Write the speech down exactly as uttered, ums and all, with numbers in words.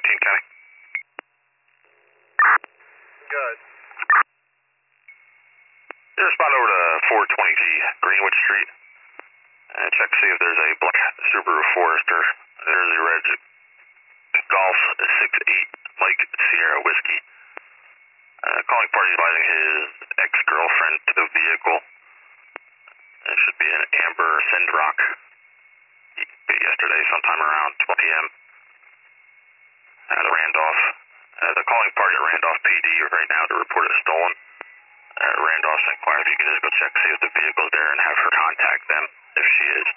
eighteen County. Good. Just respond over to four twenty G Greenwood Street and check to see if there's a black Subaru Forester. There's a red Golf six eight Mike Sierra Whiskey. Uh, calling party advising his ex-girlfriend to the vehicle. It should be an Amber Sendrock. Yesterday, sometime around twelve p m Uh, the Randolph. Uh, the calling party at Randolph P D right now to report it stolen. Uh, Randolph's inquired if you can just go check, see if the vehicle's there and have her contact them if she is.